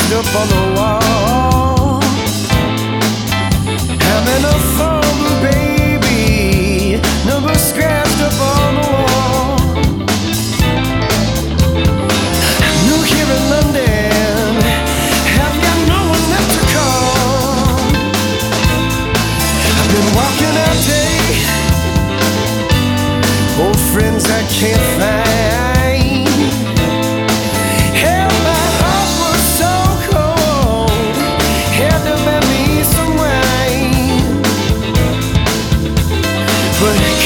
scratched up on the wall. Having a fumble, baby, number scratched up on the wall. New here in London, have got no one left to call. I've been walking all day, old friends I can't find. Hell, my heart was so cold, had to buy me some wine. But